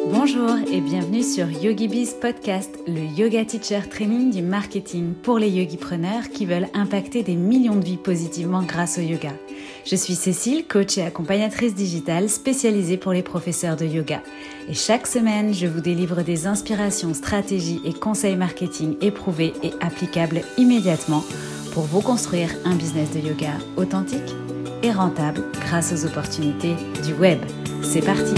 Bonjour et bienvenue sur YogiBiz Podcast, le yoga teacher training du marketing pour les yogipreneurs qui veulent impacter des millions de vies positivement grâce au yoga. Je suis Cécile, coach et accompagnatrice digitale spécialisée pour les professeurs de yoga. Et chaque semaine, je vous délivre des inspirations, stratégies et conseils marketing éprouvés et applicables immédiatement pour vous construire un business de yoga authentique et rentable grâce aux opportunités du web. C'est parti!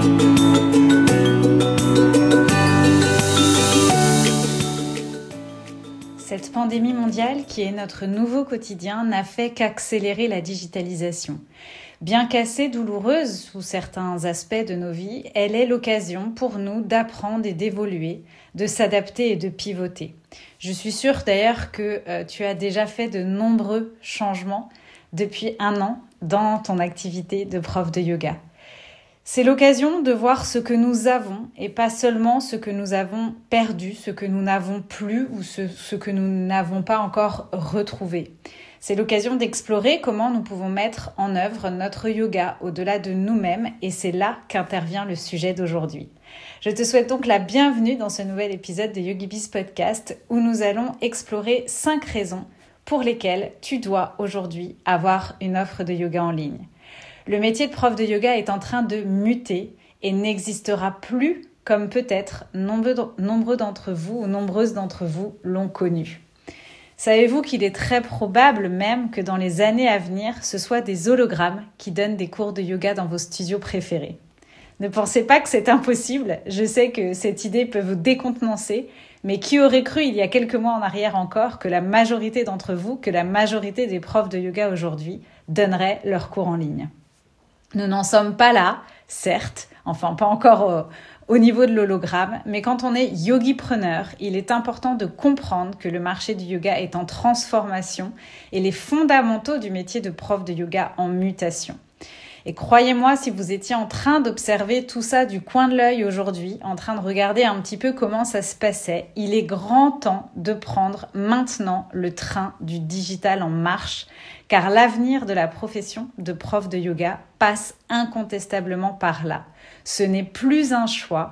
Cette pandémie mondiale, qui est notre nouveau quotidien, n'a fait qu'accélérer la digitalisation. Bien qu'assez douloureuse sous certains aspects de nos vies, elle est l'occasion pour nous d'apprendre et d'évoluer, de s'adapter et de pivoter. Je suis sûre d'ailleurs que tu as déjà fait de nombreux changements depuis 1 an dans ton activité de prof de yoga. C'est l'occasion de voir ce que nous avons et pas seulement ce que nous avons perdu, ce que nous n'avons plus ou ce que nous n'avons pas encore retrouvé. C'est l'occasion d'explorer comment nous pouvons mettre en œuvre notre yoga au-delà de nous-mêmes et c'est là qu'intervient le sujet d'aujourd'hui. Je te souhaite donc la bienvenue dans ce nouvel épisode de YogiBiz Podcast où nous allons explorer 5 raisons pour lesquelles tu dois aujourd'hui avoir une offre de yoga en ligne. Le métier de prof de yoga est en train de muter et n'existera plus comme peut-être nombreux d'entre vous ou nombreuses d'entre vous l'ont connu. Savez-vous qu'il est très probable même que dans les années à venir, ce soit des hologrammes qui donnent des cours de yoga dans vos studios préférés? Ne pensez pas que c'est impossible, je sais que cette idée peut vous décontenancer, mais qui aurait cru il y a quelques mois en arrière encore que la majorité d'entre vous, que la majorité des profs de yoga aujourd'hui donneraient leurs cours en ligne? Nous n'en sommes pas là, certes, enfin pas encore au niveau de l'hologramme, mais quand on est yogipreneur, il est important de comprendre que le marché du yoga est en transformation et les fondamentaux du métier de prof de yoga en mutation. Et croyez-moi, si vous étiez en train d'observer tout ça du coin de l'œil aujourd'hui, en train de regarder un petit peu comment ça se passait, il est grand temps de prendre maintenant le train du digital en marche, car l'avenir de la profession de prof de yoga passe incontestablement par là. Ce n'est plus un choix,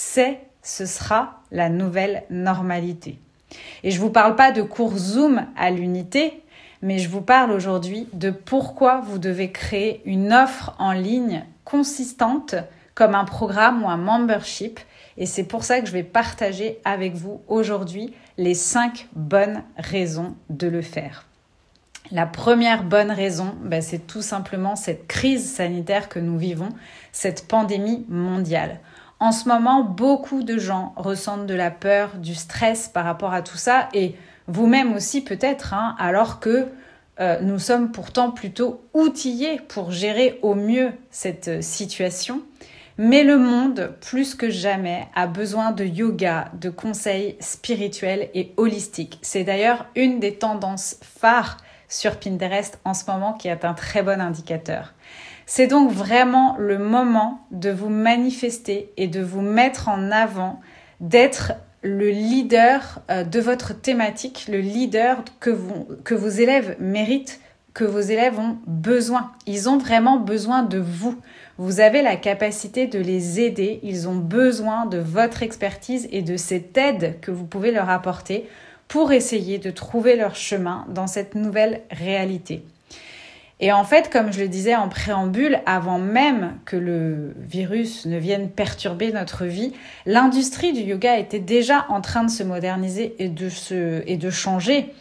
ce sera la nouvelle normalité. Et je ne vous parle pas de cours Zoom à l'unité, mais je vous parle aujourd'hui de pourquoi vous devez créer une offre en ligne consistante comme un programme ou un membership. Et c'est pour ça que je vais partager avec vous aujourd'hui les 5 bonnes raisons de le faire. La première bonne raison, c'est tout simplement cette crise sanitaire que nous vivons, cette pandémie mondiale. En ce moment, beaucoup de gens ressentent de la peur, du stress par rapport à tout ça et vous-même aussi peut-être, alors que nous sommes pourtant plutôt outillés pour gérer au mieux cette situation. Mais le monde, plus que jamais, a besoin de yoga, de conseils spirituels et holistiques. C'est d'ailleurs une des tendances phares sur Pinterest en ce moment qui est un très bon indicateur. C'est donc vraiment le moment de vous manifester et de vous mettre en avant, d'être le leader de votre thématique, le leader que vos élèves méritent, que vos élèves ont besoin. Ils ont vraiment besoin de vous. Vous avez la capacité de les aider. Ils ont besoin de votre expertise et de cette aide que vous pouvez leur apporter pour essayer de trouver leur chemin dans cette nouvelle réalité. Et en fait, comme je le disais en préambule, avant même que le virus ne vienne perturber notre vie, l'industrie du yoga était déjà en train de se moderniser et de changer,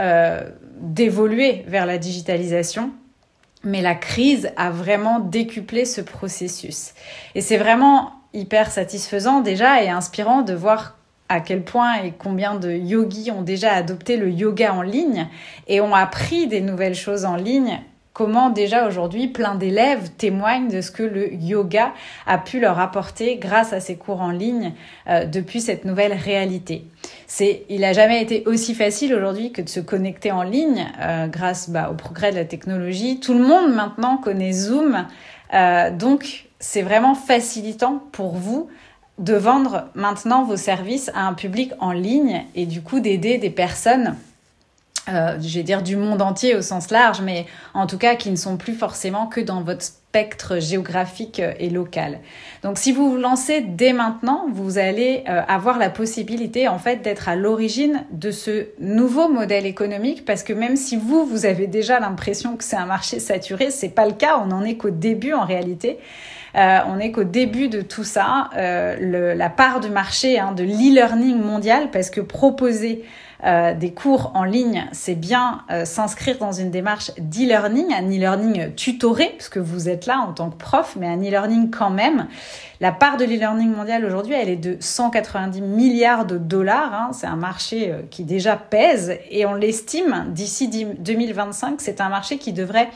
d'évoluer vers la digitalisation. Mais la crise a vraiment décuplé ce processus. Et c'est vraiment hyper satisfaisant déjà et inspirant de voir à quel point et combien de yogis ont déjà adopté le yoga en ligne et ont appris des nouvelles choses en ligne. Comment déjà aujourd'hui plein d'élèves témoignent de ce que le yoga a pu leur apporter grâce à ces cours en ligne depuis cette nouvelle réalité. Il n'a jamais été aussi facile aujourd'hui que de se connecter en ligne grâce au progrès de la technologie. Tout le monde maintenant connaît Zoom, donc c'est vraiment facilitant pour vous de vendre maintenant vos services à un public en ligne et du coup d'aider des personnes je vais dire du monde entier au sens large, mais en tout cas qui ne sont plus forcément que dans votre spectre géographique et local. Donc si vous vous lancez dès maintenant, vous allez avoir la possibilité en fait d'être à l'origine de ce nouveau modèle économique, parce que même si vous avez déjà l'impression que c'est un marché saturé, c'est pas le cas, on n'en est qu'au début en réalité. On n'est qu'au début de tout ça. La part du marché de l'e-learning mondial, parce que proposer des cours en ligne, c'est bien s'inscrire dans une démarche d'e-learning, un e-learning tutoré, parce que vous êtes là en tant que prof, mais un e-learning quand même. La part de l'e-learning mondial aujourd'hui, elle est de 190 milliards de dollars. C'est un marché qui déjà pèse, et on l'estime d'ici 2025, c'est un marché qui devrait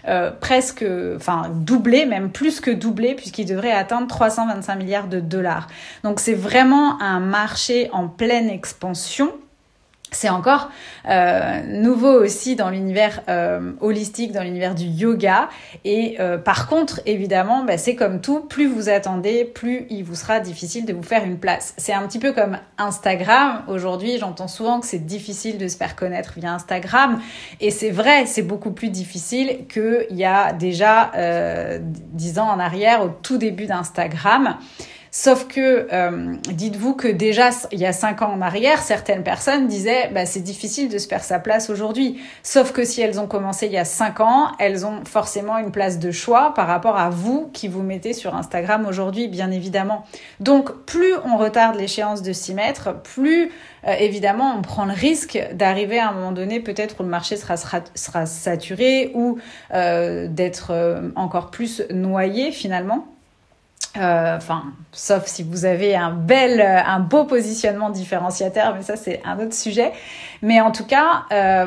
doubler, même plus que doubler, puisqu'il devrait atteindre 325 milliards de dollars. Donc c'est vraiment un marché en pleine expansion. C'est encore nouveau aussi dans l'univers holistique, dans l'univers du yoga. Et par contre, évidemment, c'est comme tout, plus vous attendez, plus il vous sera difficile de vous faire une place. C'est un petit peu comme Instagram. Aujourd'hui, j'entends souvent que c'est difficile de se faire connaître via Instagram. Et c'est vrai, c'est beaucoup plus difficile qu'il y a déjà 10 ans en arrière, au tout début d'Instagram. Sauf que, dites-vous que déjà, il y a 5 ans en arrière, certaines personnes disaient c'est difficile de se faire sa place aujourd'hui. Sauf que si elles ont commencé il y a 5 ans, elles ont forcément une place de choix par rapport à vous qui vous mettez sur Instagram aujourd'hui, bien évidemment. Donc, plus on retarde l'échéance de s'y mettre, plus évidemment on prend le risque d'arriver à un moment donné, peut-être où le marché sera saturé ou d'être encore plus noyé finalement. Sauf si vous avez un beau positionnement différenciateur, mais ça c'est un autre sujet. Mais en tout cas,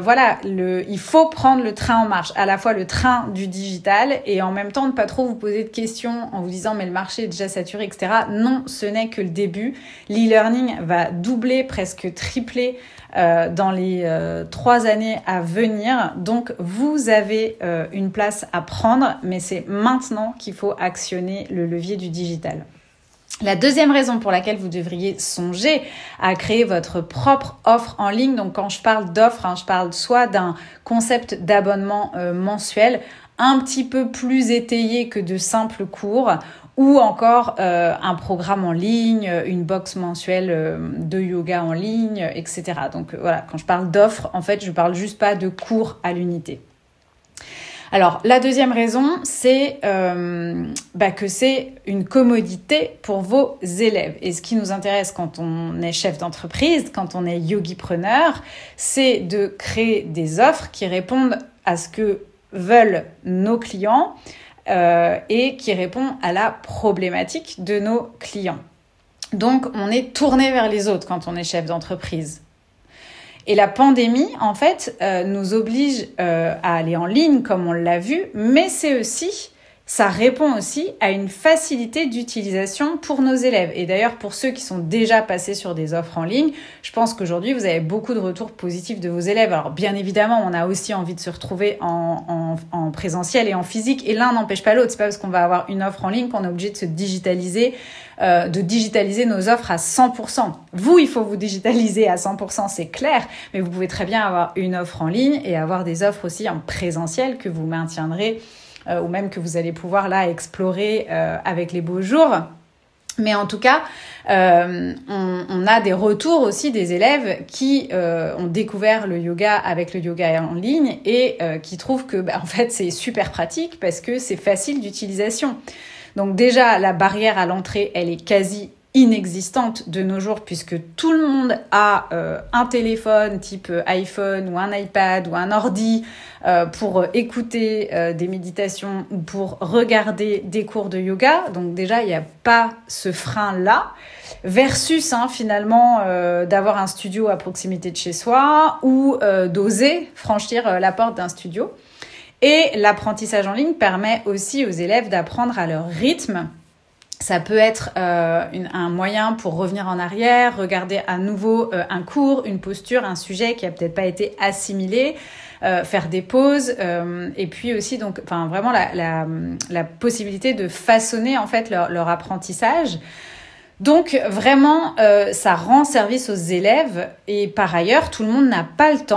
il faut prendre le train en marche, à la fois le train du digital et en même temps ne pas trop vous poser de questions en vous disant mais le marché est déjà saturé, etc. Non, ce n'est que le début. L'e-learning va doubler, presque tripler dans les 3 années à venir. Donc, vous avez une place à prendre, mais c'est maintenant qu'il faut actionner le levier du digital. La deuxième raison pour laquelle vous devriez songer à créer votre propre offre en ligne, donc quand je parle d'offre, je parle soit d'un concept d'abonnement mensuel un petit peu plus étayé que de simples cours, ou encore un programme en ligne, une box mensuelle de yoga en ligne, etc. Donc voilà, quand je parle d'offres, en fait, je parle juste pas de cours à l'unité. Alors, la deuxième raison, c'est que c'est une commodité pour vos élèves. Et ce qui nous intéresse quand on est chef d'entreprise, quand on est yogipreneur, c'est de créer des offres qui répondent à ce que veulent nos clients et qui répondent à la problématique de nos clients. Donc, on est tourné vers les autres quand on est chef d'entreprise. Et la pandémie, en fait, nous oblige à aller en ligne, comme on l'a vu, mais ça répond aussi à une facilité d'utilisation pour nos élèves. Et d'ailleurs, pour ceux qui sont déjà passés sur des offres en ligne, je pense qu'aujourd'hui, vous avez beaucoup de retours positifs de vos élèves. Alors, bien évidemment, on a aussi envie de se retrouver en présentiel et en physique, et l'un n'empêche pas l'autre. C'est pas parce qu'on va avoir une offre en ligne qu'on est obligé de se digitaliser, de digitaliser nos offres à 100%. Vous, il faut vous digitaliser à 100%, c'est clair, mais vous pouvez très bien avoir une offre en ligne et avoir des offres aussi en présentiel que vous maintiendrez ou même que vous allez pouvoir là explorer avec les beaux jours. Mais en tout cas, on a des retours aussi des élèves qui ont découvert le yoga avec le yoga en ligne et qui trouvent que en fait c'est super pratique parce que c'est facile d'utilisation. Donc déjà, la barrière à l'entrée, elle est quasi inexistante de nos jours puisque tout le monde a un téléphone type iPhone ou un iPad ou un ordi pour écouter des méditations ou pour regarder des cours de yoga. Donc déjà, il n'y a pas ce frein-là versus finalement d'avoir un studio à proximité de chez soi ou d'oser franchir la porte d'un studio. Et l'apprentissage en ligne permet aussi aux élèves d'apprendre à leur rythme. Ça peut être un moyen pour revenir en arrière, regarder à nouveau un cours, une posture, un sujet qui a peut-être pas été assimilé, faire des pauses, et puis aussi donc, vraiment la possibilité de façonner en fait leur apprentissage. Donc vraiment, ça rend service aux élèves et par ailleurs, tout le monde n'a pas le temps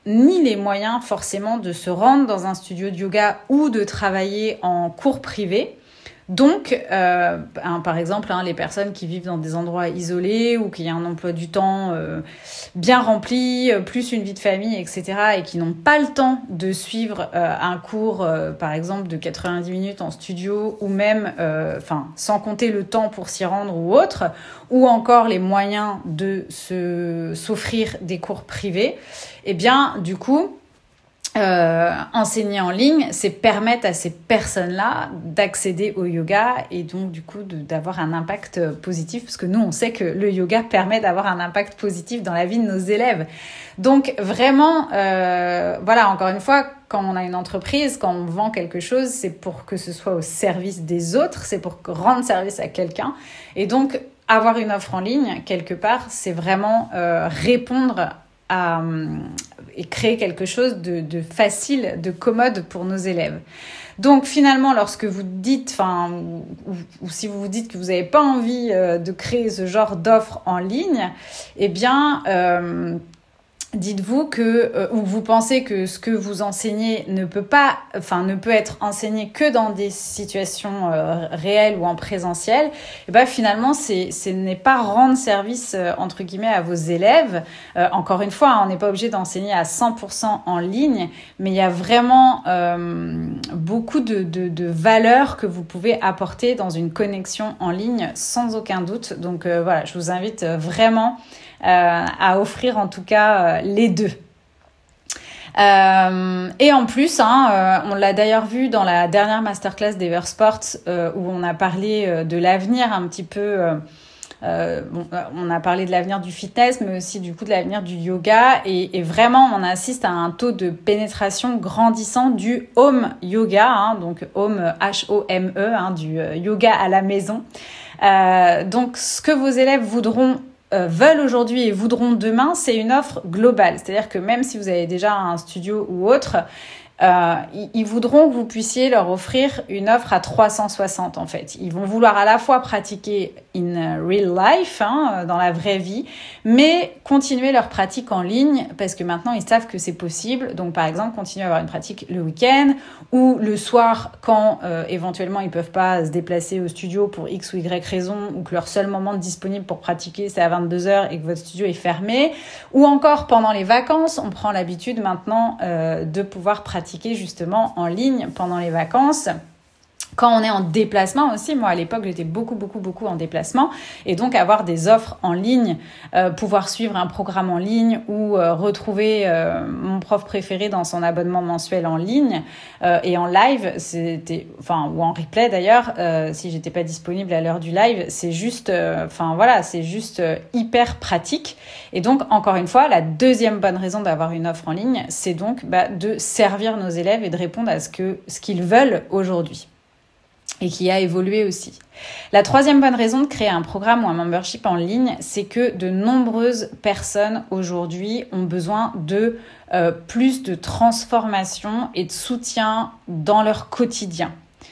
ni les moyens forcément de se rendre dans un studio de yoga ou de travailler en cours privé. Donc, par exemple, les personnes qui vivent dans des endroits isolés ou qui ont un emploi du temps bien rempli, plus une vie de famille, etc., et qui n'ont pas le temps de suivre un cours, par exemple, de 90 minutes en studio, ou même, sans compter le temps pour s'y rendre ou autre, ou encore les moyens de s'offrir des cours privés, eh bien, du coup, enseigner en ligne, c'est permettre à ces personnes-là d'accéder au yoga et donc du coup d'avoir un impact positif, parce que nous on sait que le yoga permet d'avoir un impact positif dans la vie de nos élèves. Donc vraiment, encore une fois, quand on a une entreprise, quand on vend quelque chose, c'est pour que ce soit au service des autres, c'est pour rendre service à quelqu'un. Et donc avoir une offre en ligne, quelque part, c'est vraiment répondre et créer quelque chose de facile, de commode pour nos élèves. Donc finalement, lorsque vous dites, ou si vous vous dites que vous n'avez pas envie de créer ce genre d'offre en ligne, eh bien, dites-vous que, ou vous pensez que ce que vous enseignez ne peut être enseigné que dans des situations réelles ou en présentiel, et ben finalement, ce n'est pas rendre service, entre guillemets, à vos élèves. Encore une fois, on n'est pas obligé d'enseigner à 100% en ligne, mais il y a vraiment beaucoup de valeurs que vous pouvez apporter dans une connexion en ligne, sans aucun doute. Donc je vous invite vraiment à offrir en tout cas les deux. Et en plus, on l'a d'ailleurs vu dans la dernière masterclass d'Eversport où on a parlé de l'avenir un petit peu. On a parlé de l'avenir du fitness, mais aussi du coup de l'avenir du yoga. Et vraiment, on assiste à un taux de pénétration grandissant du home yoga, donc home, H-O-M-E, du yoga à la maison. Donc, ce que vos élèves veulent aujourd'hui et voudront demain, c'est une offre globale. C'est-à-dire que même si vous avez déjà un studio ou autre, ils voudront que vous puissiez leur offrir une offre à 360 en fait. Ils vont vouloir à la fois pratiquer in real life, dans la vraie vie, mais continuer leur pratique en ligne parce que maintenant ils savent que c'est possible. Donc par exemple, continuer à avoir une pratique le week-end ou le soir quand éventuellement ils peuvent pas se déplacer au studio pour X ou Y raison, ou que leur seul moment disponible pour pratiquer c'est à 22h et que votre studio est fermé, ou encore pendant les vacances. On prend l'habitude maintenant de pouvoir pratiquer justement en ligne pendant les vacances. Quand on est en déplacement aussi, moi à l'époque j'étais beaucoup en déplacement, et donc avoir des offres en ligne, pouvoir suivre un programme en ligne ou retrouver mon prof préféré dans son abonnement mensuel en ligne et en live, ou en replay d'ailleurs, si j'étais pas disponible à l'heure du live, c'est juste, c'est juste hyper pratique. Et donc encore une fois, la deuxième bonne raison d'avoir une offre en ligne, c'est donc de servir nos élèves et de répondre à ce qu'ils veulent aujourd'hui, et qui a évolué aussi. La troisième bonne raison de créer un programme ou un membership en ligne, c'est que de nombreuses personnes aujourd'hui ont besoin de plus de transformation et de soutien dans leur quotidien.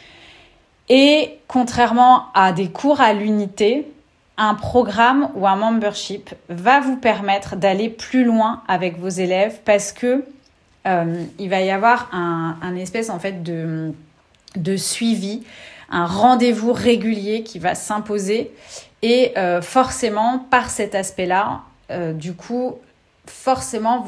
Et contrairement à des cours à l'unité, un programme ou un membership va vous permettre d'aller plus loin avec vos élèves parce que il va y avoir un espèce en fait de suivi, un rendez-vous régulier qui va s'imposer, et forcément par cet aspect-là, du coup forcément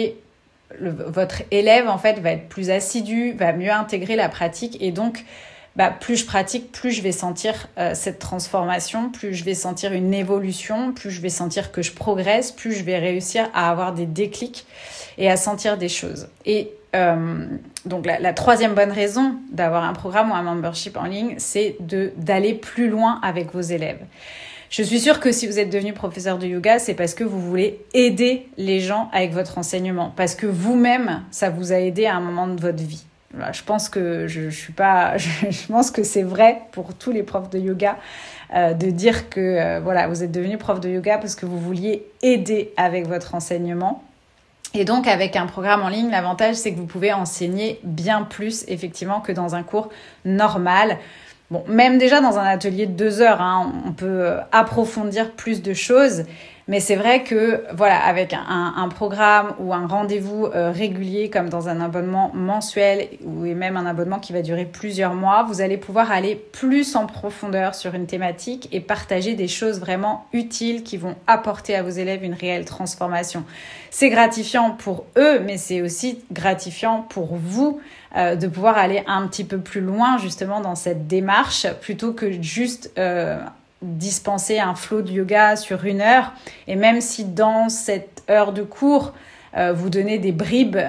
votre élève en fait va être plus assidu, va mieux intégrer la pratique, et donc plus je pratique, plus je vais sentir cette transformation, plus je vais sentir une évolution, plus je vais sentir que je progresse, plus je vais réussir à avoir des déclics et à sentir des choses. Et donc la troisième bonne raison d'avoir un programme ou un membership en ligne, c'est d'aller plus loin avec vos élèves. Je suis sûre que si vous êtes devenu professeur de yoga, c'est parce que vous voulez aider les gens avec votre enseignement, parce que vous-même, ça vous a aidé à un moment de votre vie. Voilà, je pense que je pense que c'est vrai pour tous les profs de yoga de dire que vous êtes devenu prof de yoga parce que vous vouliez aider avec votre enseignement. Et donc, avec un programme en ligne, l'avantage, c'est que vous pouvez enseigner bien plus, effectivement, que dans un cours normal. Bon, même déjà dans un atelier de 2 heures, on peut approfondir plus de choses. Mais c'est vrai que, voilà, avec un programme ou un rendez-vous régulier, comme dans un abonnement mensuel ou même un abonnement qui va durer plusieurs mois, vous allez pouvoir aller plus en profondeur sur une thématique et partager des choses vraiment utiles qui vont apporter à vos élèves une réelle transformation. C'est gratifiant pour eux, mais c'est aussi gratifiant pour vous de pouvoir aller un petit peu plus loin justement dans cette démarche plutôt que juste dispenser un flow de yoga sur 1 heure. Et même si dans cette heure de cours, vous donnez des bribes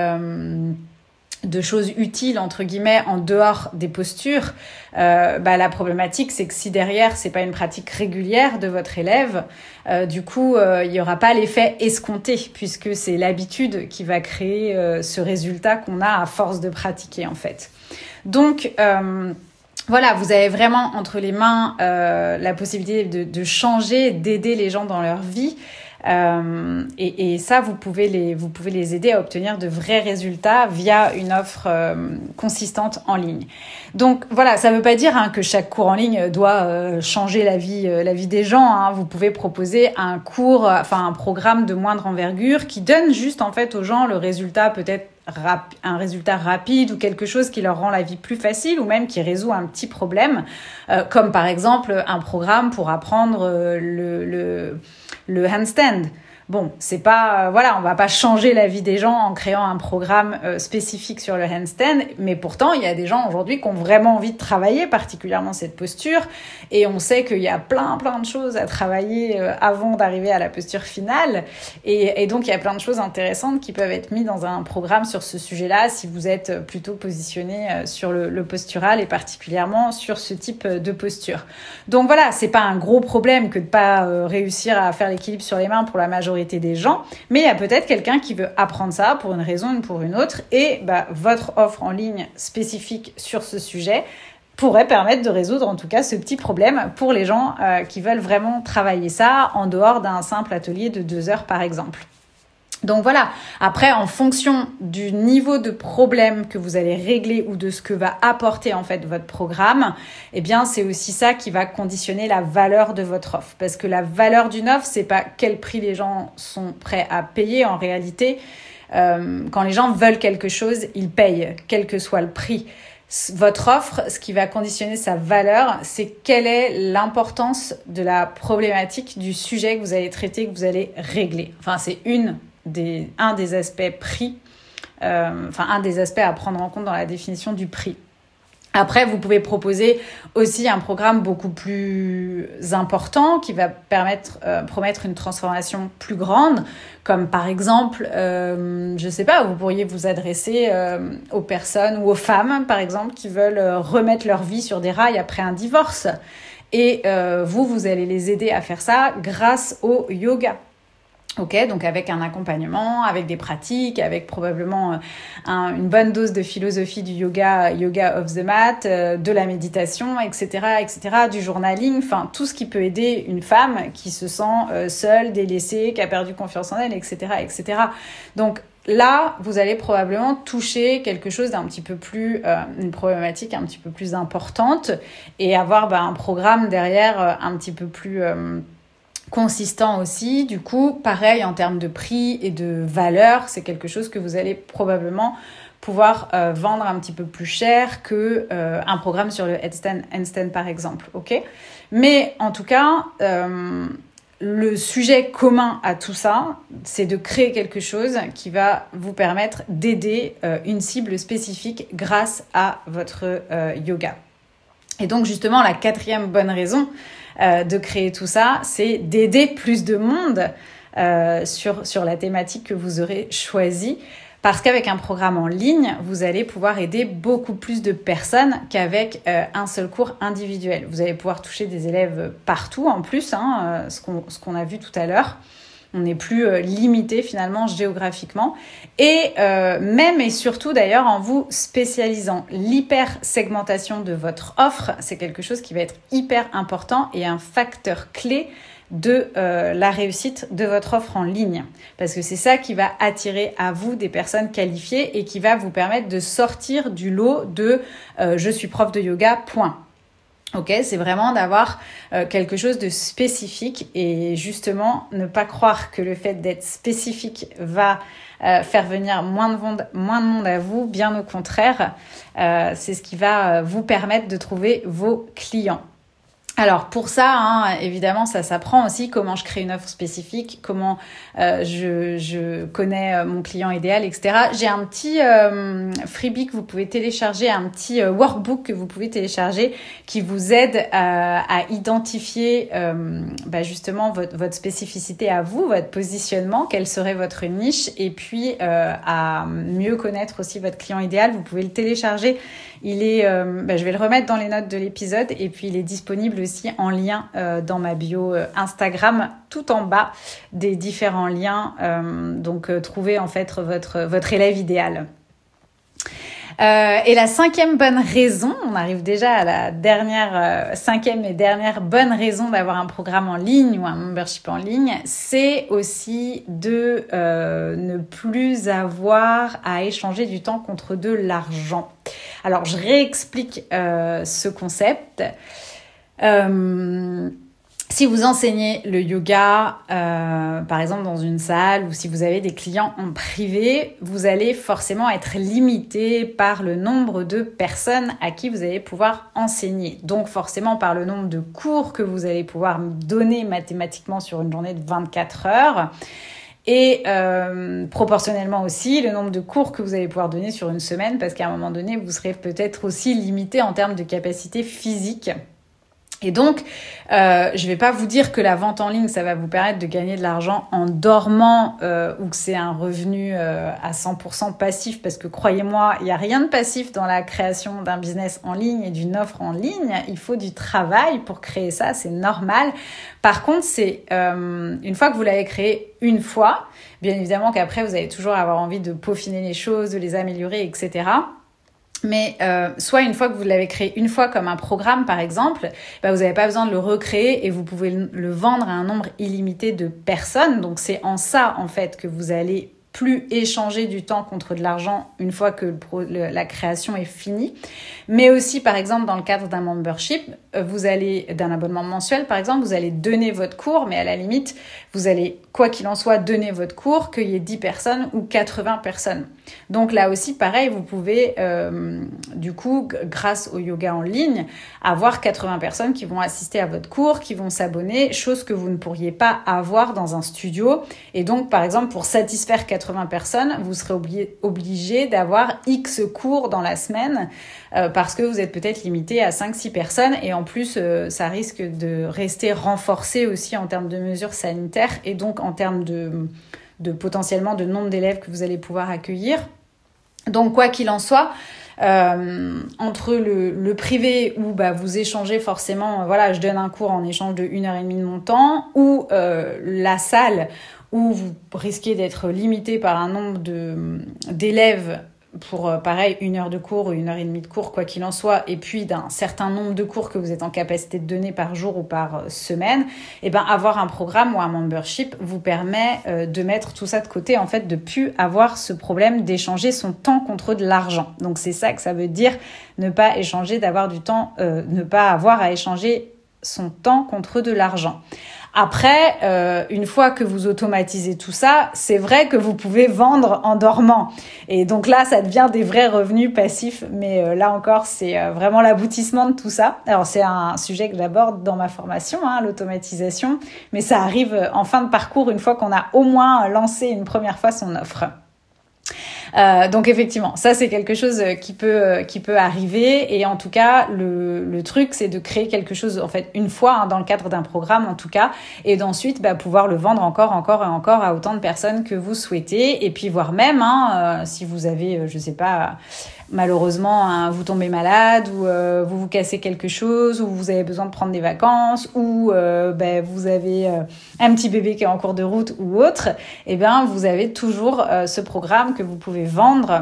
de choses utiles, entre guillemets, en dehors des postures, la problématique, c'est que si derrière, c'est pas une pratique régulière de votre élève, du coup, il y aura pas l'effet escompté, puisque c'est l'habitude qui va créer ce résultat qu'on a à force de pratiquer, en fait. Donc, voilà, vous avez vraiment entre les mains la possibilité de changer, d'aider les gens dans leur vie. Et ça, vous pouvez les aider à obtenir de vrais résultats via une offre consistante en ligne. Donc voilà, ça ne veut pas dire que chaque cours en ligne doit changer la vie des gens. Vous pouvez proposer un programme de moindre envergure qui donne juste en fait aux gens le résultat peut-être un résultat rapide ou quelque chose qui leur rend la vie plus facile ou même qui résout un petit problème, comme par exemple un programme pour apprendre le handstand. Bon, c'est pas, on va pas changer la vie des gens en créant un programme spécifique sur le handstand, mais pourtant, il y a des gens aujourd'hui qui ont vraiment envie de travailler, particulièrement cette posture, et on sait qu'il y a plein de choses à travailler avant d'arriver à la posture finale, et donc il y a plein de choses intéressantes qui peuvent être mises dans un programme sur ce sujet-là, si vous êtes plutôt positionné sur le postural, et particulièrement sur ce type de posture. Donc voilà, c'est pas un gros problème que de pas réussir à faire l'équilibre sur les mains pour la majorité des gens, mais il y a peut-être quelqu'un qui veut apprendre ça pour une raison ou pour une autre, et votre offre en ligne spécifique sur ce sujet pourrait permettre de résoudre en tout cas ce petit problème pour les gens qui veulent vraiment travailler ça en dehors d'un simple atelier de 2 heures par exemple. Donc voilà, après en fonction du niveau de problème que vous allez régler ou de ce que va apporter en fait votre programme, eh bien c'est aussi ça qui va conditionner la valeur de votre offre. Parce que la valeur d'une offre, c'est pas quel prix les gens sont prêts à payer en réalité. Quand les gens veulent quelque chose, ils payent, quel que soit le prix. Votre offre, ce qui va conditionner sa valeur, c'est quelle est l'importance de la problématique du sujet que vous allez traiter, que vous allez régler. Enfin, c'est un des aspects prix, un des aspects à prendre en compte dans la définition du prix. Après, vous pouvez proposer aussi un programme beaucoup plus important qui va promettre une transformation plus grande, comme par exemple, je sais pas, vous pourriez vous adresser aux personnes ou aux femmes, par exemple, qui veulent remettre leur vie sur des rails après un divorce. Et vous allez les aider à faire ça grâce au yoga. Ok, donc avec un accompagnement, avec des pratiques, avec probablement une bonne dose de philosophie du yoga off the mat, de la méditation, etc., du journaling, enfin tout ce qui peut aider une femme qui se sent seule, délaissée, qui a perdu confiance en elle, etc., etc. Donc là, vous allez probablement toucher quelque chose d'un petit peu plus, une problématique un petit peu plus importante et avoir un programme derrière un petit peu plus consistant aussi. Du coup, pareil en termes de prix et de valeur, c'est quelque chose que vous allez probablement pouvoir vendre un petit peu plus cher que un programme sur le handstand par exemple. Ok, mais en tout cas, le sujet commun à tout ça, c'est de créer quelque chose qui va vous permettre d'aider une cible spécifique grâce à votre yoga. Et donc justement, la 4e bonne raison de créer tout ça, c'est d'aider plus de monde sur la thématique que vous aurez choisie. Parce qu'avec un programme en ligne, vous allez pouvoir aider beaucoup plus de personnes qu'avec un seul cours individuel. Vous allez pouvoir toucher des élèves partout en plus, ce qu'on a vu tout à l'heure. On n'est plus limité finalement géographiquement. Et même et surtout d'ailleurs en vous spécialisant. L'hyper-segmentation de votre offre, c'est quelque chose qui va être hyper important et un facteur clé de la réussite de votre offre en ligne. Parce que c'est ça qui va attirer à vous des personnes qualifiées et qui va vous permettre de sortir du lot de « je suis prof de yoga, point ». Ok, c'est vraiment d'avoir quelque chose de spécifique et justement ne pas croire que le fait d'être spécifique va faire venir moins de monde à vous. Bien au contraire, c'est ce qui va vous permettre de trouver vos clients. Alors pour ça, évidemment, ça s'apprend aussi comment je crée une offre spécifique, comment je connais mon client idéal, etc. J'ai un petit freebie que vous pouvez télécharger, un petit workbook que vous pouvez télécharger qui vous aide à identifier justement votre spécificité à vous, votre positionnement, quelle serait votre niche, et puis à mieux connaître aussi votre client idéal. Vous pouvez le télécharger. Il est, je vais le remettre dans les notes de l'épisode et puis il est disponible aussi en lien dans ma bio Instagram, tout en bas des différents liens. Donc trouvez en fait votre élève idéal. Et la cinquième bonne raison, on arrive déjà à la cinquième et dernière bonne raison d'avoir un programme en ligne ou un membership en ligne, c'est aussi de ne plus avoir à échanger du temps contre de l'argent. Alors, je réexplique ce concept. Si vous enseignez le yoga, par exemple dans une salle, ou si vous avez des clients en privé, vous allez forcément être limité par le nombre de personnes à qui vous allez pouvoir enseigner. Donc forcément par le nombre de cours que vous allez pouvoir donner mathématiquement sur une journée de 24 heures. Et proportionnellement aussi le nombre de cours que vous allez pouvoir donner sur une semaine, parce qu'à un moment donné, vous serez peut-être aussi limité en termes de capacité physique. Et donc, je vais pas vous dire que la vente en ligne, ça va vous permettre de gagner de l'argent en dormant ou que c'est un revenu à 100% passif, parce que croyez-moi, il n'y a rien de passif dans la création d'un business en ligne et d'une offre en ligne. Il faut du travail pour créer ça, c'est normal. Par contre, c'est une fois que vous l'avez créé une fois, bien évidemment qu'après, vous allez toujours avoir envie de peaufiner les choses, de les améliorer, etc. Mais soit une fois que vous l'avez créé une fois comme un programme par exemple, vous n'avez pas besoin de le recréer et vous pouvez le vendre à un nombre illimité de personnes. Donc c'est en ça en fait que vous allez plus échanger du temps contre de l'argent une fois que la création est finie. Mais aussi, par exemple, dans le cadre d'un membership, d'un abonnement mensuel, par exemple, vous allez donner votre cours, mais à la limite, vous allez, quoi qu'il en soit, donner votre cours, qu'il y ait 10 personnes ou 80 personnes. Donc là aussi, pareil, vous pouvez, du coup, grâce au yoga en ligne, avoir 80 personnes qui vont assister à votre cours, qui vont s'abonner, chose que vous ne pourriez pas avoir dans un studio. Et donc, par exemple, pour satisfaire 80 personnes, vous serez obligé d'avoir X cours dans la semaine parce que vous êtes peut-être limité à 5-6 personnes et en plus, ça risque de rester renforcé aussi en termes de mesures sanitaires et donc en termes de potentiellement de nombre d'élèves que vous allez pouvoir accueillir. Donc, quoi qu'il en soit, entre le privé où vous échangez forcément, je donne un cours en échange de 1h30 de mon temps, ou la salle où vous risquez d'être limité par un nombre d'élèves pour, pareil, 1 heure de cours ou 1h30 de cours, quoi qu'il en soit, et puis d'un certain nombre de cours que vous êtes en capacité de donner par jour ou par semaine, avoir un programme ou un membership vous permet de mettre tout ça de côté, en fait, de plus avoir ce problème d'échanger son temps contre de l'argent. Donc, c'est ça que ça veut dire, ne pas échanger, d'avoir du temps, ne pas avoir à échanger son temps contre de l'argent. Après, une fois que vous automatisez tout ça, c'est vrai que vous pouvez vendre en dormant. Et donc là, ça devient des vrais revenus passifs. Mais là encore, c'est vraiment l'aboutissement de tout ça. Alors, c'est un sujet que j'aborde dans ma formation, l'automatisation. Mais ça arrive en fin de parcours une fois qu'on a au moins lancé une première fois son offre. Donc effectivement, ça c'est quelque chose qui peut arriver et en tout cas le truc c'est de créer quelque chose en fait une fois dans le cadre d'un programme en tout cas et d'ensuite pouvoir le vendre encore et encore à autant de personnes que vous souhaitez et puis voire même si vous avez je sais pas malheureusement vous tombez malade ou vous vous cassez quelque chose ou vous avez besoin de prendre des vacances ou vous avez un petit bébé qui est en cours de route ou autre, vous avez toujours ce programme que vous pouvez vendre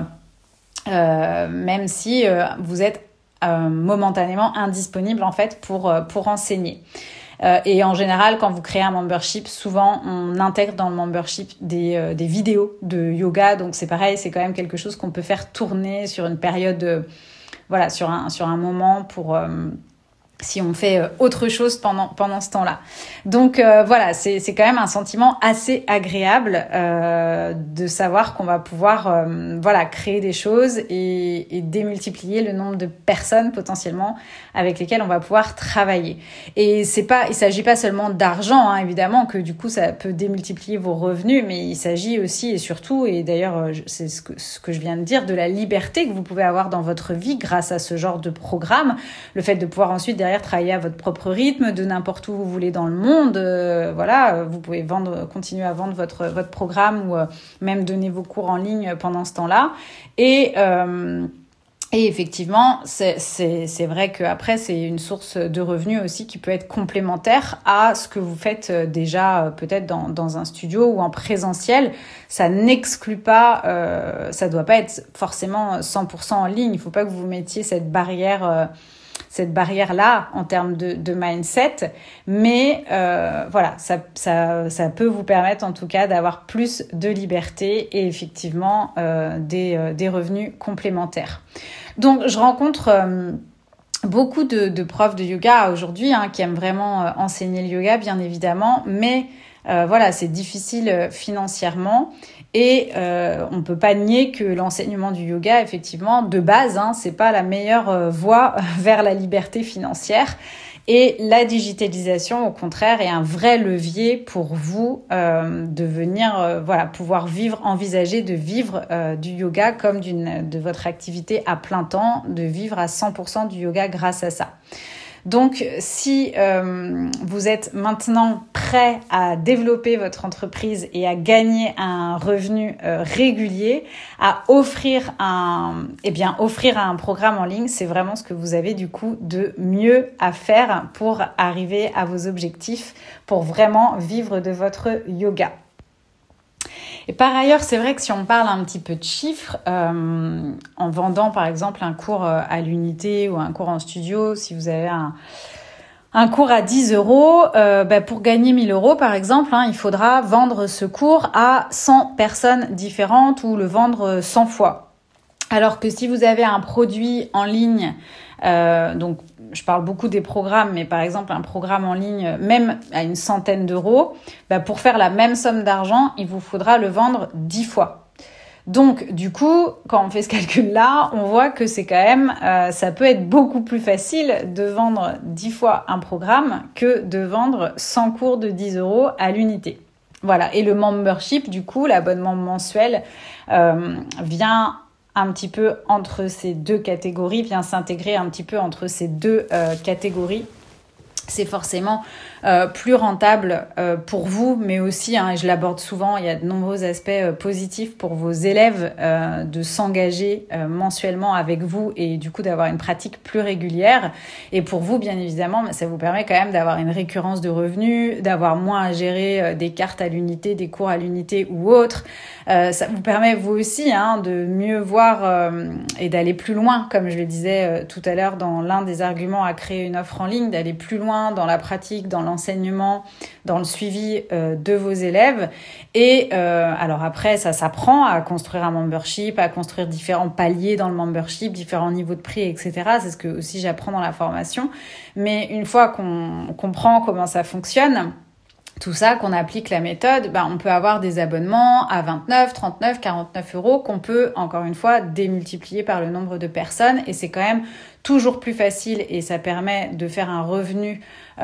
même si vous êtes momentanément indisponible en fait pour enseigner. Et en général, quand vous créez un membership, souvent on intègre dans le membership des vidéos de yoga. Donc c'est pareil, c'est quand même quelque chose qu'on peut faire tourner sur une période, sur un moment pour si on fait autre chose pendant ce temps-là. Donc voilà, c'est quand même un sentiment assez agréable de savoir qu'on va pouvoir créer des choses et démultiplier le nombre de personnes potentiellement avec lesquelles on va pouvoir travailler. Et il s'agit pas seulement d'argent, hein, évidemment, que du coup ça peut démultiplier vos revenus, mais il s'agit aussi et surtout, et d'ailleurs c'est ce que je viens de dire, de la liberté que vous pouvez avoir dans votre vie grâce à ce genre de programme, le fait de pouvoir ensuite derrière travailler à votre propre rythme, de n'importe où vous voulez dans le monde. Vous pouvez continuer à vendre votre programme ou même donner vos cours en ligne pendant ce temps-là. Et effectivement, c'est vrai qu'après, c'est une source de revenus aussi qui peut être complémentaire à ce que vous faites déjà peut-être dans un studio ou en présentiel. Ça n'exclut pas, ça doit pas être forcément 100% en ligne. Il faut pas que vous mettiez cette barrière-là en termes de mindset, mais ça peut vous permettre en tout cas d'avoir plus de liberté et effectivement des revenus complémentaires. Donc je rencontre beaucoup de profs de yoga aujourd'hui qui aiment vraiment enseigner le yoga, bien évidemment, mais c'est difficile financièrement. Et on peut pas nier que l'enseignement du yoga, effectivement, de base, c'est pas la meilleure voie vers la liberté financière. Et la digitalisation, au contraire, est un vrai levier pour vous de venir, pouvoir envisager de vivre du yoga comme de votre activité à plein temps, de vivre à 100% du yoga grâce à ça. Donc, si vous êtes maintenant prêt à développer votre entreprise et à gagner un revenu régulier, à offrir un programme en ligne, c'est vraiment ce que vous avez du coup de mieux à faire pour arriver à vos objectifs, pour vraiment vivre de votre yoga. Et par ailleurs, c'est vrai que si on parle un petit peu de chiffres, en vendant par exemple un cours à l'unité ou un cours en studio, si vous avez un cours à 10 euros, pour gagner 1000 euros par exemple, il faudra vendre ce cours à 100 personnes différentes ou le vendre 100 fois. Alors que si vous avez un produit en ligne, donc je parle beaucoup des programmes, mais par exemple un programme en ligne, même à une centaine d'euros, pour faire la même somme d'argent, il vous faudra le vendre 10 fois. Donc du coup, quand on fait ce calcul-là, on voit que c'est quand même, ça peut être beaucoup plus facile de vendre 10 fois un programme que de vendre 100 cours de 10 euros à l'unité. Voilà, et le membership, du coup, l'abonnement mensuel vient un petit peu entre ces deux catégories, vient s'intégrer un petit peu entre ces deux catégories. C'est forcément plus rentable pour vous, mais aussi, et je l'aborde souvent, il y a de nombreux aspects positifs pour vos élèves de s'engager mensuellement avec vous et du coup d'avoir une pratique plus régulière. Et pour vous, bien évidemment, ça vous permet quand même d'avoir une récurrence de revenus, d'avoir moins à gérer des cartes à l'unité, des cours à l'unité ou autres. Ça vous permet vous aussi de mieux voir et d'aller plus loin, comme je le disais tout à l'heure dans l'un des arguments à créer une offre en ligne, d'aller plus loin dans la pratique, dans l'enseignement, dans le suivi de vos élèves. Et alors après, ça s'apprend à construire un membership, à construire différents paliers dans le membership, différents niveaux de prix, etc. C'est ce que aussi j'apprends dans la formation. Mais une fois qu'on comprend comment ça fonctionne, tout ça, qu'on applique la méthode, on peut avoir des abonnements à 29, 39, 49 euros qu'on peut, encore une fois, démultiplier par le nombre de personnes. Et c'est quand même toujours plus facile et ça permet de faire un revenu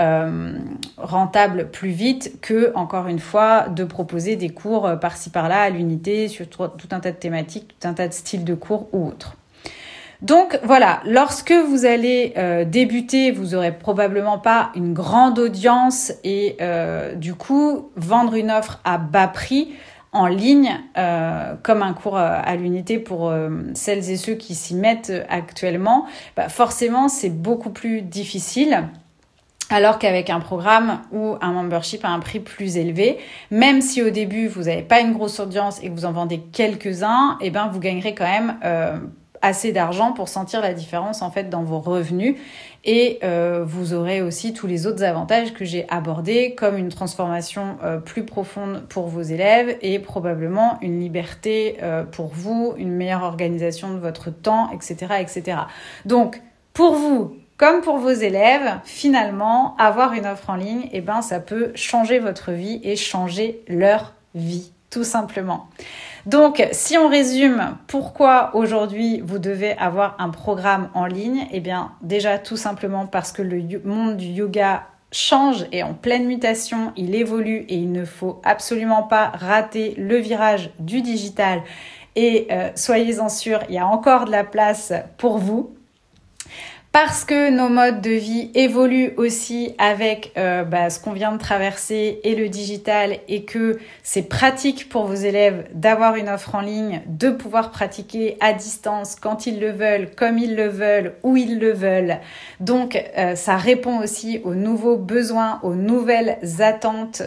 rentable plus vite que, encore une fois, de proposer des cours par-ci par-là à l'unité sur tout un tas de thématiques, tout un tas de styles de cours ou autres. Donc voilà, lorsque vous allez débuter, vous aurez probablement pas une grande audience et du coup, vendre une offre à bas prix en ligne, comme un cours à l'unité pour celles et ceux qui s'y mettent actuellement, forcément c'est beaucoup plus difficile. Alors qu'avec un programme ou un membership à un prix plus élevé, même si au début vous n'avez pas une grosse audience et que vous en vendez quelques-uns, vous gagnerez quand même assez d'argent pour sentir la différence en fait dans vos revenus et vous aurez aussi tous les autres avantages que j'ai abordés comme une transformation plus profonde pour vos élèves et probablement une liberté pour vous, une meilleure organisation de votre temps, etc., etc. Donc pour vous, comme pour vos élèves, finalement, avoir une offre en ligne, ça peut changer votre vie et changer leur vie, tout simplement. Donc, si on résume pourquoi aujourd'hui vous devez avoir un programme en ligne, déjà tout simplement parce que le monde du yoga change et en pleine mutation, il évolue et il ne faut absolument pas rater le virage du digital et soyez-en sûrs, il y a encore de la place pour vous. Parce que nos modes de vie évoluent aussi avec ce qu'on vient de traverser et le digital et que c'est pratique pour vos élèves d'avoir une offre en ligne, de pouvoir pratiquer à distance quand ils le veulent, comme ils le veulent, où ils le veulent. Donc, ça répond aussi aux nouveaux besoins, aux nouvelles attentes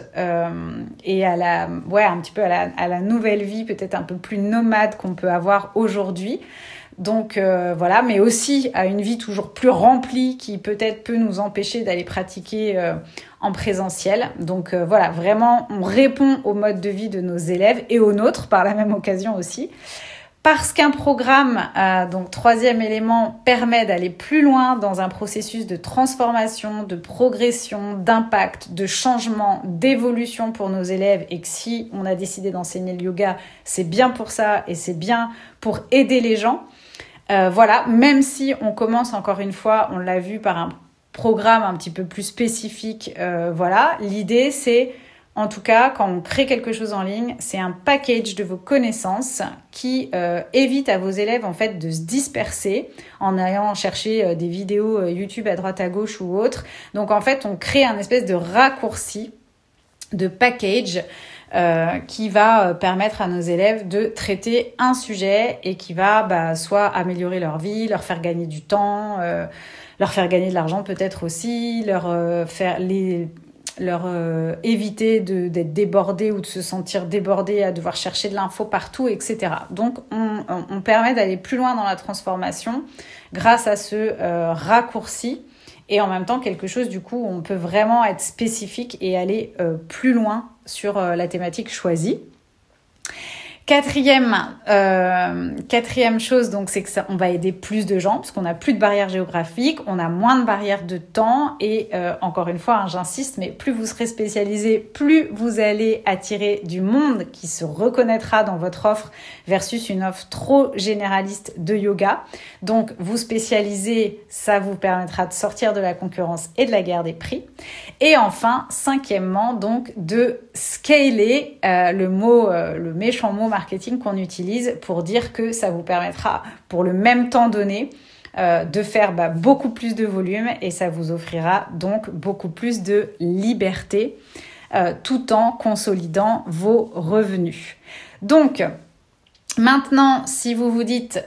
et un petit peu à la nouvelle vie peut-être un peu plus nomade qu'on peut avoir aujourd'hui. Donc mais aussi à une vie toujours plus remplie qui peut-être peut nous empêcher d'aller pratiquer en présentiel. Donc vraiment, on répond au mode de vie de nos élèves et aux nôtres par la même occasion aussi. Parce qu'un programme, donc troisième élément, permet d'aller plus loin dans un processus de transformation, de progression, d'impact, de changement, d'évolution pour nos élèves et que si on a décidé d'enseigner le yoga, c'est bien pour ça et c'est bien pour aider les gens. Même si on commence encore une fois, on l'a vu par un programme un petit peu plus spécifique, l'idée c'est, en tout cas, quand on crée quelque chose en ligne, c'est un package de vos connaissances qui évite à vos élèves en fait de se disperser en allant chercher des vidéos YouTube à droite à gauche ou autre. Donc en fait, on crée un espèce de raccourci de package qui va permettre à nos élèves de traiter un sujet et qui va soit améliorer leur vie, leur faire gagner du temps, leur faire gagner de l'argent peut-être aussi, leur éviter d'être débordés ou de se sentir débordés à devoir chercher de l'info partout, etc. Donc, on permet d'aller plus loin dans la transformation grâce à ce raccourci et en même temps quelque chose du coup où on peut vraiment être spécifique et aller plus loin sur la thématique choisie. Quatrième chose, donc, c'est que on va aider plus de gens parce qu'on n'a plus de barrières géographiques, on a moins de barrières de temps et encore une fois, j'insiste, mais plus vous serez spécialisé, plus vous allez attirer du monde qui se reconnaîtra dans votre offre versus une offre trop généraliste de yoga. Donc, vous spécialiser, ça vous permettra de sortir de la concurrence et de la guerre des prix. Et enfin, cinquièmement, donc, de scaler le méchant mot marketing qu'on utilise pour dire que ça vous permettra, pour le même temps donné, de faire beaucoup plus de volume et ça vous offrira donc beaucoup plus de liberté tout en consolidant vos revenus. Donc, maintenant, si vous vous dites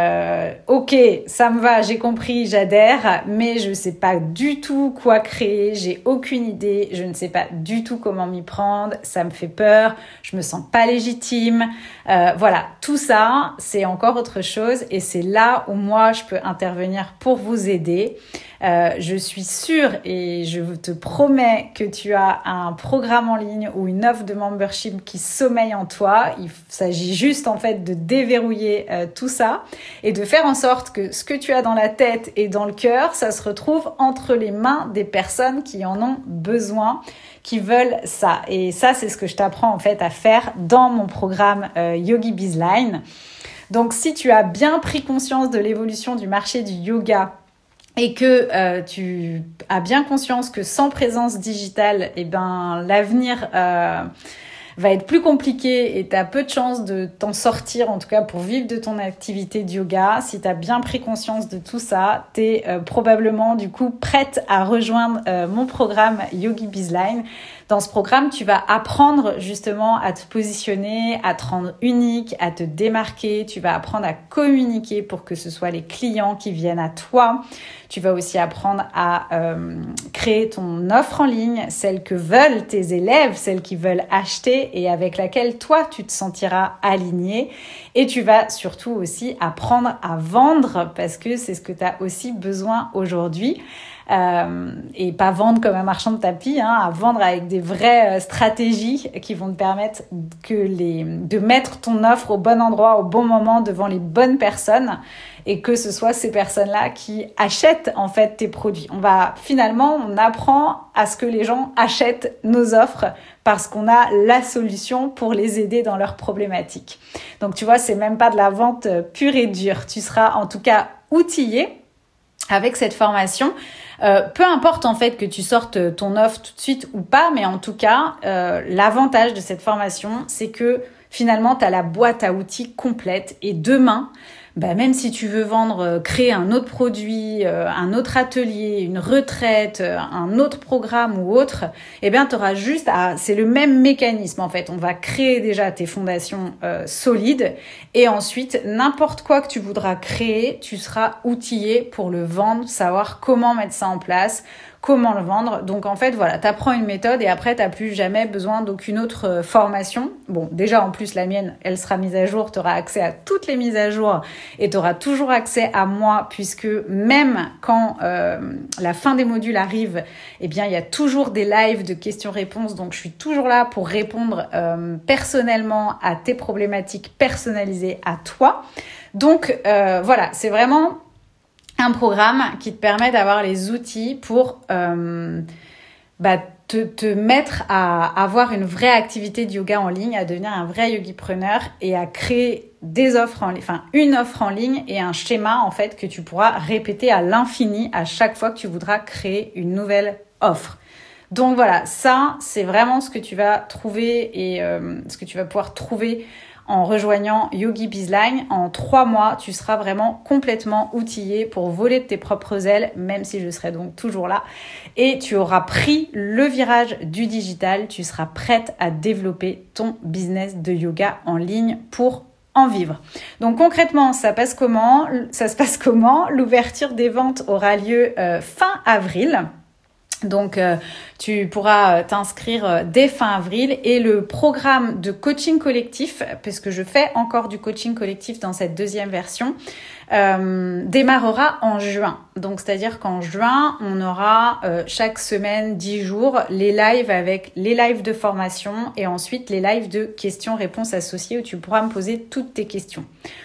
ok, ça me va, j'ai compris, j'adhère, mais je ne sais pas du tout quoi créer, j'ai aucune idée, je ne sais pas du tout comment m'y prendre, ça me fait peur, je me sens pas légitime. Tout ça, c'est encore autre chose et c'est là où moi, je peux intervenir pour vous aider. Je suis sûre et je te promets que tu as un programme en ligne ou une offre de membership qui sommeille en toi. Il s'agit juste en fait de déverrouiller tout ça et de faire en sorte que ce que tu as dans la tête et dans le cœur, ça se retrouve entre les mains des personnes qui en ont besoin, qui veulent ça. Et ça, c'est ce que je t'apprends en fait à faire dans mon programme Yogi Bizline. Donc, si tu as bien pris conscience de l'évolution du marché du yoga et que tu as bien conscience que sans présence digitale, l'avenir va être plus compliqué et tu as peu de chances de t'en sortir, en tout cas pour vivre de ton activité de yoga. Si tu as bien pris conscience de tout ça, tu es probablement du coup prête à rejoindre mon programme Yogi Bizline. Dans ce programme, tu vas apprendre justement à te positionner, à te rendre unique, à te démarquer. Tu vas apprendre à communiquer pour que ce soit les clients qui viennent à toi. Tu vas aussi apprendre à créer ton offre en ligne, celle que veulent tes élèves, celle qu'ils veulent acheter et avec laquelle toi, tu te sentiras aligné. Et tu vas surtout aussi apprendre à vendre parce que c'est ce que tu as aussi besoin aujourd'hui. Et pas vendre comme un marchand de tapis, à vendre avec des vraies stratégies qui vont te permettre de mettre ton offre au bon endroit, au bon moment, devant les bonnes personnes et que ce soit ces personnes-là qui achètent en fait tes produits. On apprend à ce que les gens achètent nos offres parce qu'on a la solution pour les aider dans leurs problématiques. Donc tu vois, c'est même pas de la vente pure et dure. Tu seras en tout cas outillé avec cette formation. Peu importe en fait que tu sortes ton offre tout de suite ou pas, mais en tout cas, l'avantage de cette formation, c'est que finalement, tu as la boîte à outils complète et demain, même si tu veux créer un autre produit, un autre atelier, une retraite, un autre programme ou autre, tu auras c'est le même mécanisme en fait. On va créer déjà tes fondations solides et ensuite, n'importe quoi que tu voudras créer, tu seras outillé pour le vendre, savoir comment mettre ça en place, comment le vendre. Donc en fait, voilà, t'apprends une méthode et après, t'as plus jamais besoin d'aucune autre formation. Bon, déjà en plus, la mienne, elle sera mise à jour, t'auras accès à toutes les mises à jour et t'auras toujours accès à moi puisque même quand la fin des modules arrive, il y a toujours des lives de questions-réponses. Donc je suis toujours là pour répondre personnellement à tes problématiques personnalisées à toi. Donc voilà, c'est vraiment un programme qui te permet d'avoir les outils pour te mettre à avoir une vraie activité de yoga en ligne, à devenir un vrai yogipreneur et à créer des offres une offre en ligne et un schéma en fait que tu pourras répéter à l'infini à chaque fois que tu voudras créer une nouvelle offre. Donc voilà, ça c'est vraiment ce que tu vas trouver et ce que tu vas pouvoir trouver en rejoignant Yogi Bizline. En 3 mois, tu seras vraiment complètement outillé pour voler de tes propres ailes, même si je serai donc toujours là. Et tu auras pris le virage du digital. Tu seras prête à développer ton business de yoga en ligne pour en vivre. Donc concrètement, ça se passe comment? L'ouverture des ventes aura lieu fin avril. Donc, tu pourras t'inscrire dès fin avril et le programme de coaching collectif, puisque je fais encore du coaching collectif dans cette deuxième version, démarrera en juin. Donc, c'est-à-dire qu'en juin, on aura chaque semaine 10 jours les lives de formation et ensuite les lives de questions-réponses associées où tu pourras me poser toutes tes questions. Ok ?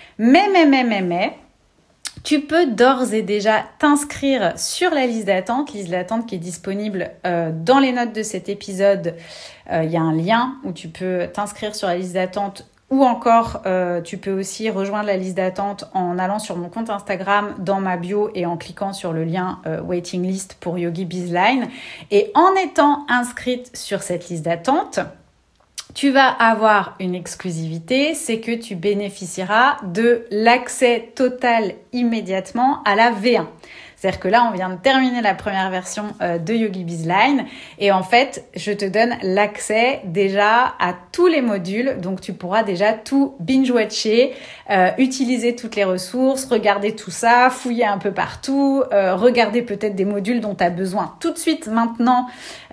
Mais, tu peux d'ores et déjà t'inscrire sur la liste d'attente qui est disponible dans les notes de cet épisode. Il y a un lien où tu peux t'inscrire sur la liste d'attente ou encore tu peux aussi rejoindre la liste d'attente en allant sur mon compte Instagram dans ma bio et en cliquant sur le lien waiting list pour Yogi Bizline. Et en étant inscrite sur cette liste d'attente, tu vas avoir une exclusivité, c'est que tu bénéficieras de l'accès total immédiatement à la V1. C'est-à-dire que là, on vient de terminer la première version de Yogi Bizline et en fait, je te donne l'accès déjà à tous les modules. Donc, tu pourras déjà tout binge-watcher, utiliser toutes les ressources, regarder tout ça, fouiller un peu partout, regarder peut-être des modules dont tu as besoin tout de suite maintenant.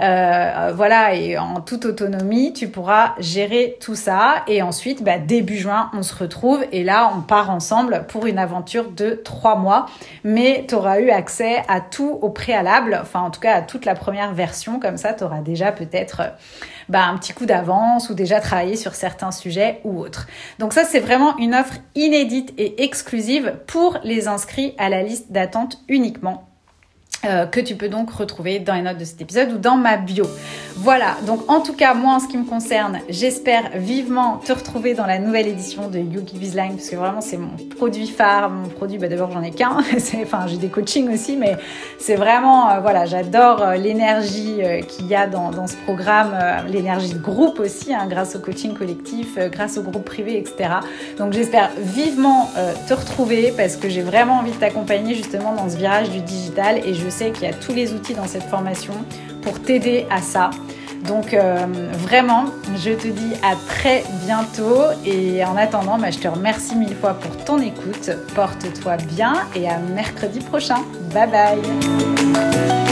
Et en toute autonomie, tu pourras gérer tout ça. Et ensuite, début juin, on se retrouve et là, on part ensemble pour une aventure de 3 mois. Mais tu auras eu accès à tout au préalable, enfin en tout cas à toute la première version, comme ça tu auras déjà peut-être un petit coup d'avance ou déjà travaillé sur certains sujets ou autres. Donc ça c'est vraiment une offre inédite et exclusive pour les inscrits à la liste d'attente uniquement. Que tu peux donc retrouver dans les notes de cet épisode ou dans ma bio. Voilà, donc en tout cas, moi en ce qui me concerne, j'espère vivement te retrouver dans la nouvelle édition de Yogi Bizline parce que vraiment c'est mon produit phare, mon produit, d'abord j'en ai qu'un, j'ai des coachings aussi, mais c'est vraiment, j'adore l'énergie qu'il y a dans ce programme, l'énergie de groupe aussi, grâce au coaching collectif, grâce au groupe privé, etc. Donc j'espère vivement te retrouver parce que j'ai vraiment envie de t'accompagner justement dans ce virage du digital et je sais qu'il y a tous les outils dans cette formation pour t'aider à ça. Donc vraiment, je te dis à très bientôt et en attendant, je te remercie 1000 fois pour ton écoute. Porte-toi bien et à mercredi prochain. Bye bye.